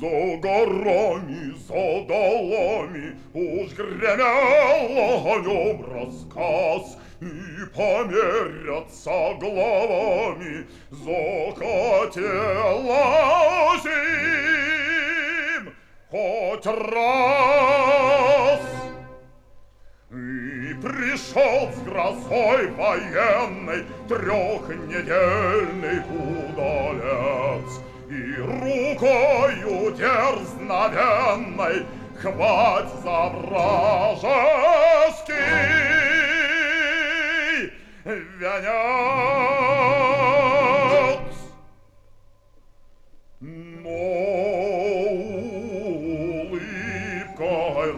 За горами, за долами уж гремел о нем рассказ, и померятся головами захотелось им хоть раз. И пришел с грозой военной трехнедельный удалец, и рукою дерзновенной хвать за вражеский венец. Но улыбкой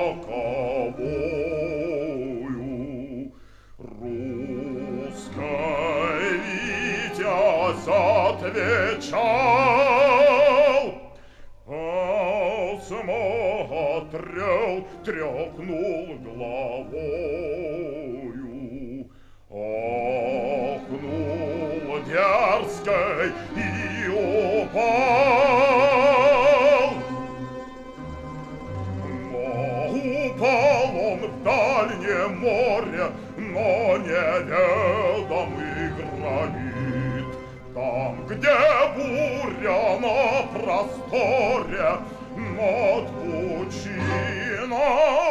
роковою русской витязь отвечал, осмотрел, тряхнул головою, ахнул дерзкой и упал. Но упал он в дальнее море, но неведомый гранит, там, где буря на просторе над пучиной